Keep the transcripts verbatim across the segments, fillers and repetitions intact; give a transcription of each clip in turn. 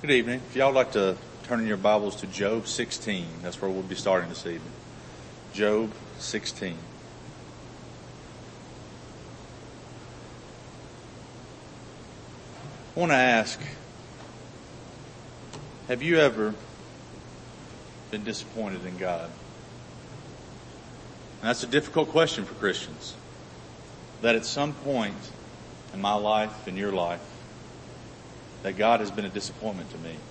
Good evening. If y'all would like to turn in your Bibles to Job sixteen, that's where we'll be starting this evening. Job sixteen. I want to ask, have you ever been disappointed in God? And that's a difficult question for Christians. That at some point in my life, in your life, that God has been a disappointment to me.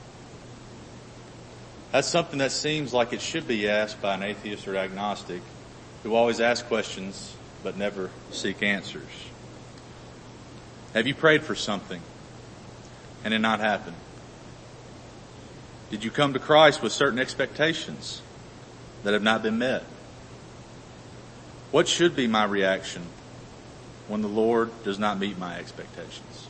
That's something that seems like it should be asked by an atheist or agnostic who always ask questions but never seek answers. Have you prayed for something and it not happened? Did you come to Christ with certain expectations that have not been met? What should be my reaction when the Lord does not meet my expectations?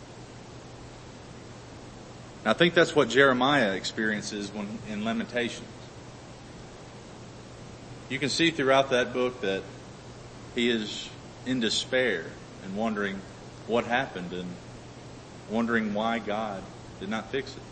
And I think that's what Jeremiah experiences when in Lamentations. You can see throughout that book that he is in despair and wondering what happened and wondering why God did not fix it.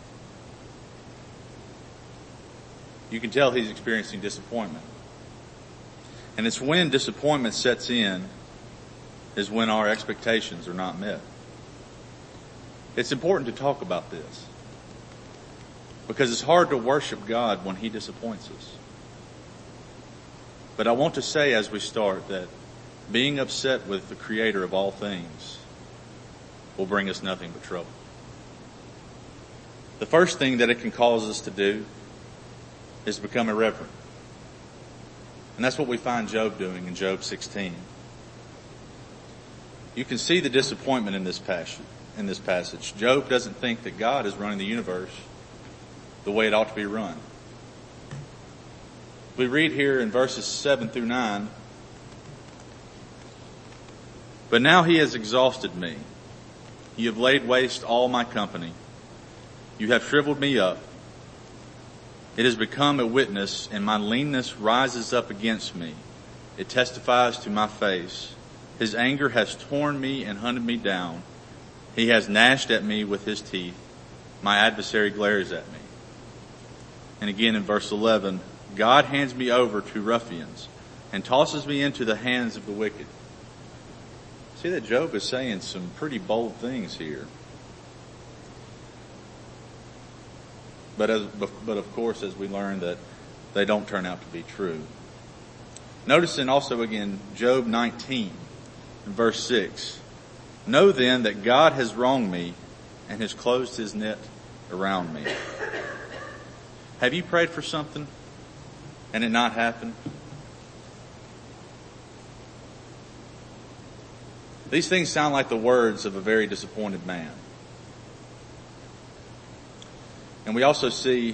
You can tell he's experiencing disappointment. And it's when disappointment sets in is when our expectations are not met. It's important to talk about this because it's hard to worship God when he disappoints us. But I want to say as we start that being upset with the Creator of all things will bring us nothing but trouble. The first thing that it can cause us to do is to become irreverent. And that's what we find Job doing in Job sixteen. You can see the disappointment in this passage. In this passage, Job doesn't think that God is running the universe the way it ought to be run. We read here in verses seven through nine, "But now he has exhausted me. You have laid waste all my company. You have shriveled me up. It has become a witness, and my leanness rises up against me. It testifies to my face. His anger has torn me and hunted me down. He has gnashed at me with his teeth. My adversary glares at me." And again in verse eleven, "God hands me over to ruffians and tosses me into the hands of the wicked." See that Job is saying some pretty bold things here. But as, but of course, as we learn that they don't turn out to be true. Noticing also again, Job nineteen in verse six. "Know then that God has wronged me and has closed his net around me." Have you prayed for something and it not happened? These things sound like the words of a very disappointed man. And we also see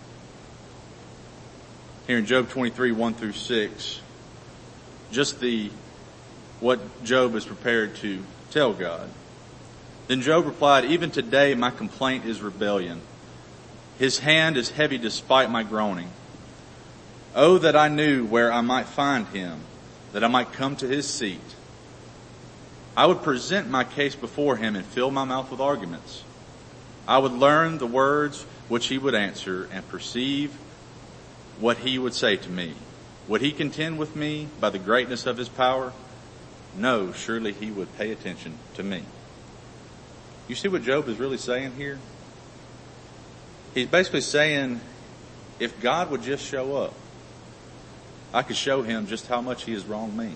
here in Job twenty-three, one through six, just the, what Job is prepared to tell God. "Then Job replied, 'Even today my complaint is rebellion. His hand is heavy despite my groaning. Oh, that I knew where I might find him, that I might come to his seat. I would present my case before him and fill my mouth with arguments. I would learn the words which he would answer and perceive what he would say to me. Would he contend with me by the greatness of his power? No, surely he would pay attention to me.'" You see what Job is really saying here? He's basically saying, if God would just show up, I could show him just how much he has wronged me.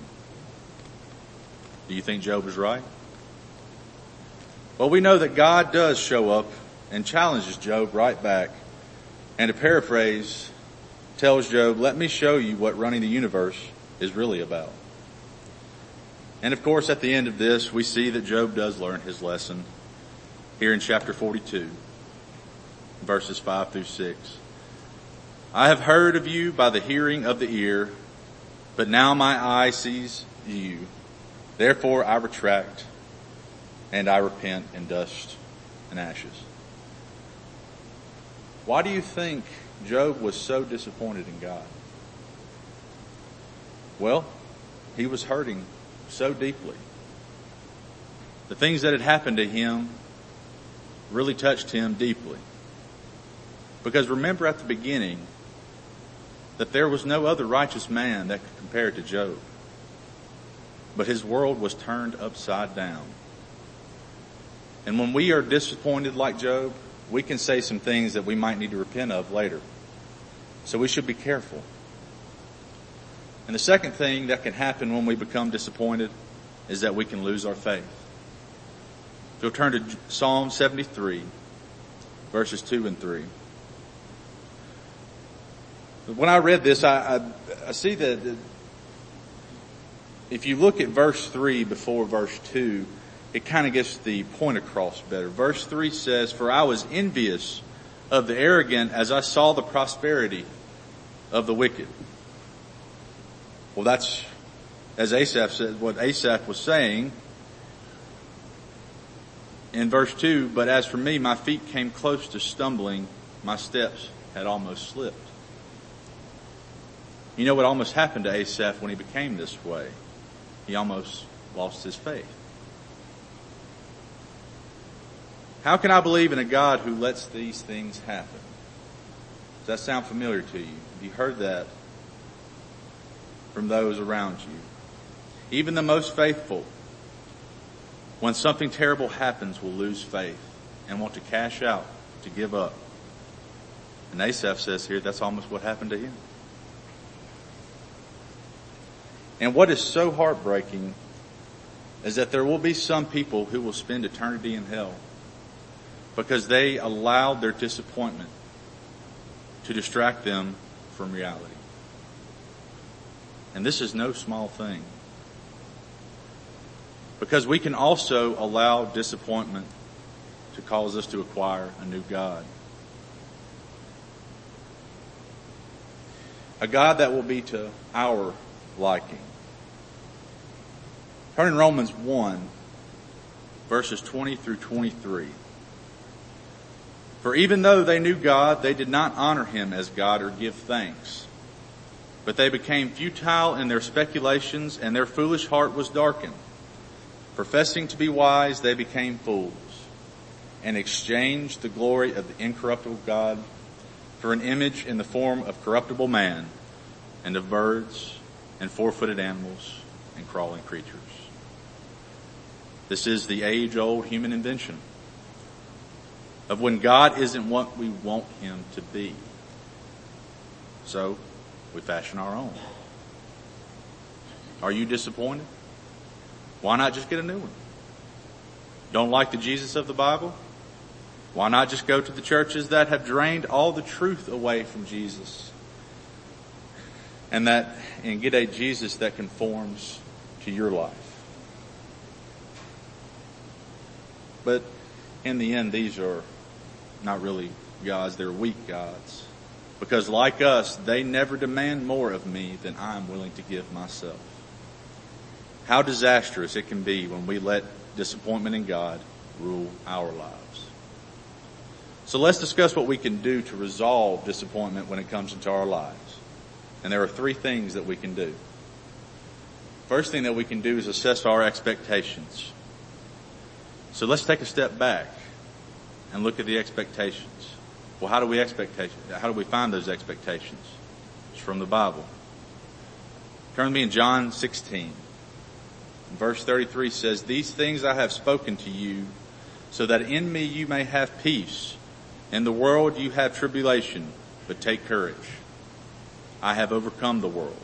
Do you think Job is right? Well, we know that God does show up and challenges Job right back. And to paraphrase, tells Job, "Let me show you what running the universe is really about." And of course, at the end of this, we see that Job does learn his lesson here in chapter forty-two, verses five through six. "I have heard of you by the hearing of the ear, but now my eye sees you. Therefore I retract and I repent in dust and ashes." Why do you think Job was so disappointed in God? Well, he was hurting so deeply. The things that had happened to him really touched him deeply. Because remember at the beginning that there was no other righteous man that could compare to Job. But his world was turned upside down. And when we are disappointed like Job, we can say some things that we might need to repent of later. So we should be careful. And the second thing that can happen when we become disappointed is that we can lose our faith. So we'll turn to Psalm seventy-three, verses two and three. When I read this, I, I, I see that if you look at verse three before verse two, it kind of gets the point across better. Verse three says, "For I was envious of the arrogant as I saw the prosperity of the wicked." Well, that's, as Asaph said, what Asaph was saying in verse two, "But as for me, my feet came close to stumbling, my steps had almost slipped." You know what almost happened to Asaph when he became this way? He almost lost his faith. How can I believe in a God who lets these things happen? Does that sound familiar to you? Have you heard that from those around you? Even the most faithful, when something terrible happens, will lose faith and want to cash out, to give up. And Asaph says here that's almost what happened to him. And what is so heartbreaking is that there will be some people who will spend eternity in hell because they allowed their disappointment to distract them from reality. And this is no small thing. Because we can also allow disappointment to cause us to acquire a new God. A God that will be to our liking. Turn in Romans one, verses twenty through twenty-three. "For even though they knew God, they did not honor him as God or give thanks. But they became futile in their speculations, and their foolish heart was darkened. Professing to be wise, they became fools, and exchanged the glory of the incorruptible God for an image in the form of corruptible man, and of birds, and four-footed animals, and crawling creatures." This is the age-old human invention of when God isn't what we want him to be. So, we fashion our own. Are you disappointed? Why not just get a new one? Don't like the Jesus of the Bible? Why not just go to the churches that have drained all the truth away from Jesus? And that, and get a Jesus that conforms to your life. But in the end, these are not really gods, they're weak gods. Because like us, they never demand more of me than I'm willing to give myself. How disastrous it can be when we let disappointment in God rule our lives. So let's discuss what we can do to resolve disappointment when it comes into our lives. And there are three things that we can do. First thing that we can do is assess our expectations. So let's take a step back and look at the expectations. Well, how do we expectation? How do we find those expectations? It's from the Bible. Turn with me in John sixteen. Verse thirty-three says, "These things I have spoken to you, so that in me you may have peace. In the world you have tribulation, but take courage. I have overcome the world."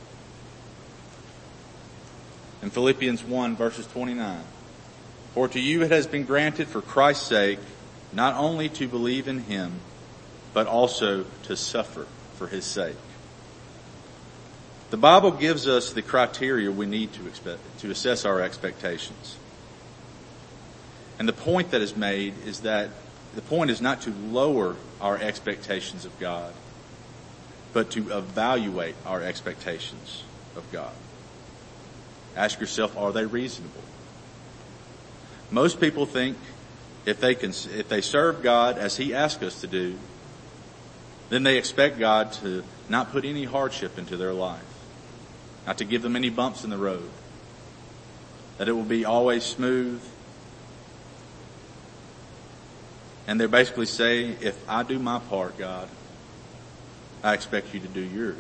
In Philippians one, verses twenty-nine, "For to you it has been granted for Christ's sake, not only to believe in him, but also to suffer for his sake." The Bible gives us the criteria we need to expect, to assess our expectations. And the point that is made is that the point is not to lower our expectations of God, but to evaluate our expectations of God. Ask yourself, are they reasonable? Most people think if they can, if they serve God as he asks us to do, then they expect God to not put any hardship into their life, not to give them any bumps in the road, that it will be always smooth. And they're basically saying, if I do my part, God, I expect you to do yours.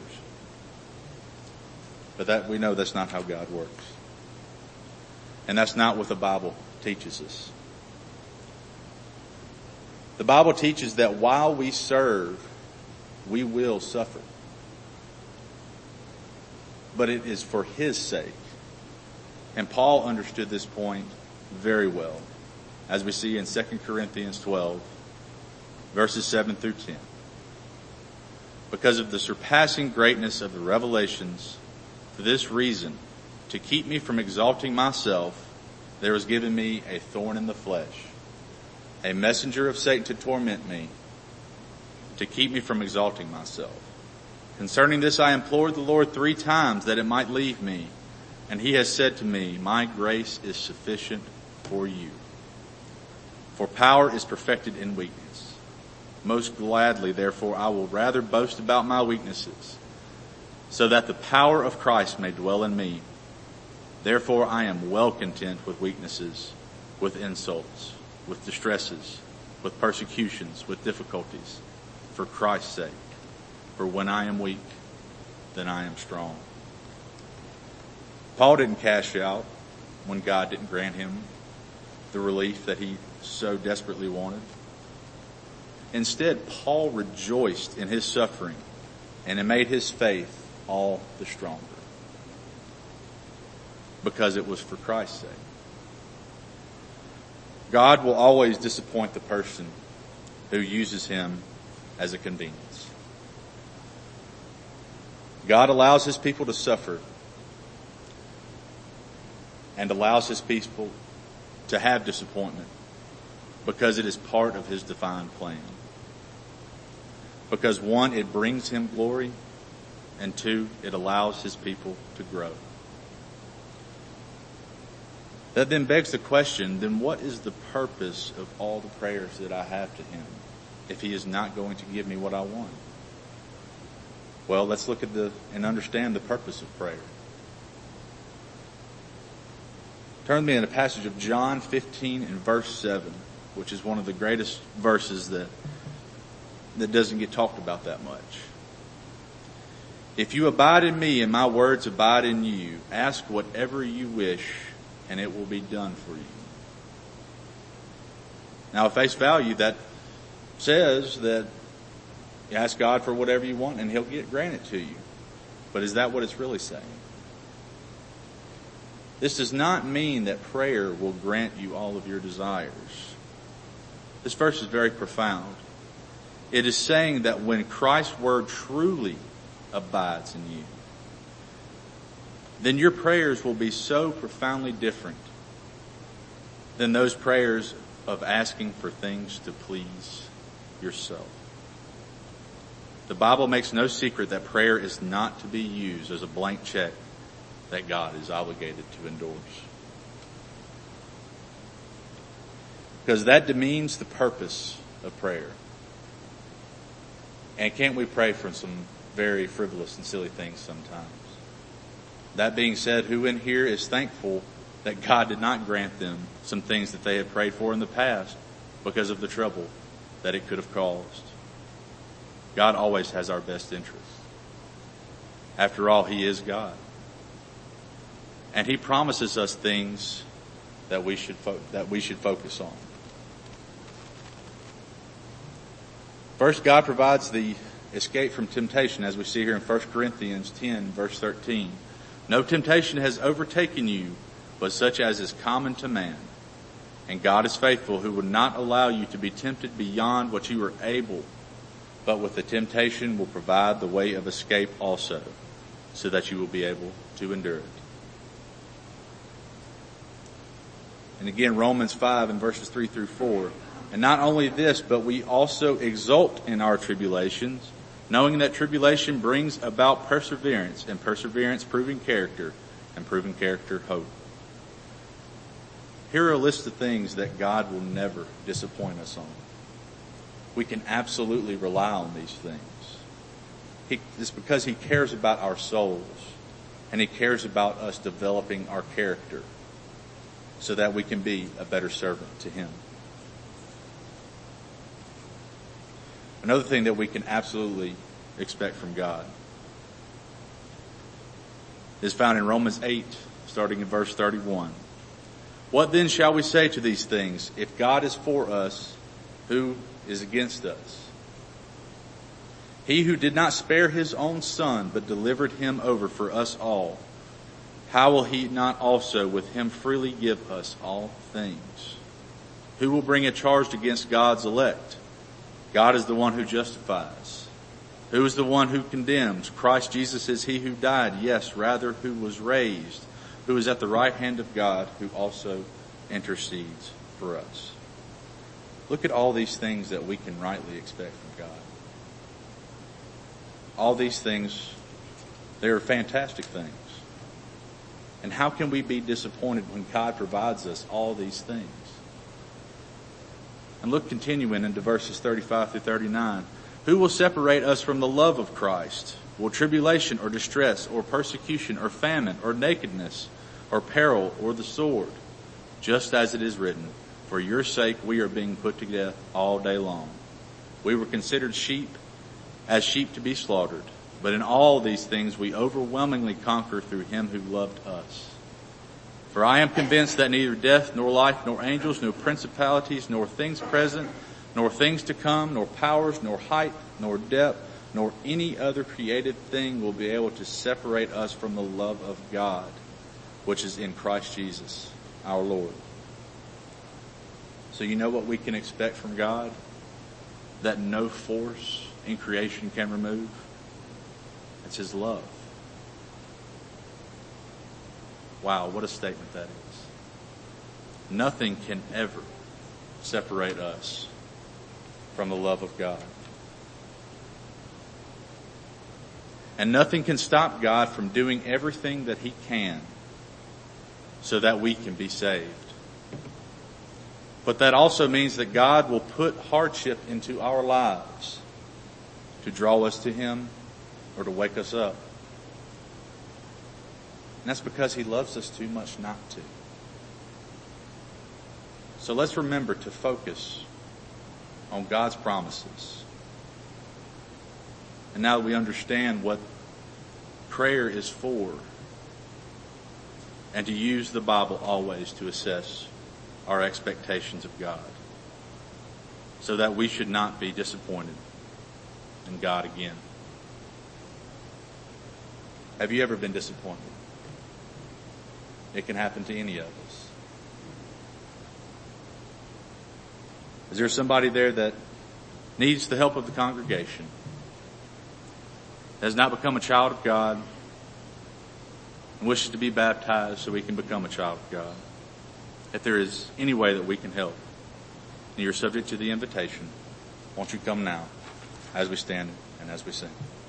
But that we know that's not how God works. And that's not what the Bible teaches us. The Bible teaches that while we serve, we will suffer. But it is for His sake. And Paul understood this point very well, as we see in Second Corinthians twelve, verses seven through ten. Because of the surpassing greatness of the revelations, for this reason, to keep me from exalting myself, there was given me a thorn in the flesh, a messenger of Satan to torment me, to keep me from exalting myself. Concerning this I implored the Lord three times that it might leave me, and He has said to me, my grace is sufficient for you. For power is perfected in weakness. Most gladly, therefore, I will rather boast about my weaknesses, so that the power of Christ may dwell in me. Therefore I am well content with weaknesses, with insults, with distresses, with persecutions, with difficulties, for Christ's sake. For when I am weak, then I am strong. Paul didn't cash out when God didn't grant him the relief that he so desperately wanted. Instead, Paul rejoiced in his suffering, and it made his faith all the stronger. Because it was for Christ's sake. God will always disappoint the person who uses Him as a convenience. God allows His people to suffer and allows His people to have disappointment because it is part of His divine plan. Because one, it brings Him glory, and two, it allows His people to grow. That then begs the question, then what is the purpose of all the prayers that I have to Him if He is not going to give me what I want? Well, let's look at the and understand the purpose of prayer. Turn with me in a passage of John fifteen and verse seven, which is one of the greatest verses that that doesn't get talked about that much. If you abide in me and my words abide in you, ask whatever you wish, and it will be done for you. Now, at face value, that says that you ask God for whatever you want and He'll get granted to you. But is that what it's really saying? This does not mean that prayer will grant you all of your desires. This verse is very profound. It is saying that when Christ's word truly abides in you, then your prayers will be so profoundly different than those prayers of asking for things to please yourself. The Bible makes no secret that prayer is not to be used as a blank check that God is obligated to endorse. Because that demeans the purpose of prayer. And can't we pray for some very frivolous and silly things sometimes? That being said, who in here is thankful that God did not grant them some things that they had prayed for in the past because of the trouble that it could have caused? God always has our best interests. After all, He is God. And He promises us things that we should fo- that we should focus on. First, God provides the escape from temptation, as we see here in First Corinthians ten, verse thirteen. No temptation has overtaken you, but such as is common to man. And God is faithful, who will not allow you to be tempted beyond what you are able, but with the temptation will provide the way of escape also, so that you will be able to endure it. And again, Romans five and verses three through four. And not only this, but we also exult in our tribulations, knowing that tribulation brings about perseverance, and perseverance proving character, and proving character hope. Here are a list of things that God will never disappoint us on. We can absolutely rely on these things. He, it's because He cares about our souls, and He cares about us developing our character so that we can be a better servant to Him. Another thing that we can absolutely expect from God is found in Romans eight, starting in verse thirty-one. What then shall we say to these things? If God is for us, who is against us? He who did not spare his own son, but delivered him over for us all, how will he not also with him freely give us all things? Who will bring a charge against God's elect? God is the one who justifies. Who is the one who condemns? Christ Jesus is he who died, yes, rather who was raised, who is at the right hand of God, who also intercedes for us. Look at all these things that we can rightly expect from God. All these things, they are fantastic things. And how can we be disappointed when God provides us all these things? And look, continuing into verses thirty-five through thirty-nine. Who will separate us from the love of Christ? Will tribulation or distress or persecution or famine or nakedness or peril or the sword? Just as it is written, for your sake we are being put to death all day long. We were considered sheep, as sheep to be slaughtered. But in all these things we overwhelmingly conquer through him who loved us. For I am convinced that neither death, nor life, nor angels, nor principalities, nor things present, nor things to come, nor powers, nor height, nor depth, nor any other created thing will be able to separate us from the love of God, which is in Christ Jesus, our Lord. So you know what we can expect from God? That no force in creation can remove? It's his love. Wow, what a statement that is. Nothing can ever separate us from the love of God. And nothing can stop God from doing everything that he can so that we can be saved. But that also means that God will put hardship into our lives to draw us to him or to wake us up. And that's because he loves us too much not to. So let's remember to focus on God's promises. And now that we understand what prayer is for, and to use the Bible always to assess our expectations of God, so that we should not be disappointed in God again. Have you ever been disappointed? It can happen to any of us. Is there somebody there that needs the help of the congregation, has not become a child of God, and wishes to be baptized so we can become a child of God? If there is any way that we can help, and you're subject to the invitation, won't you come now as we stand and as we sing?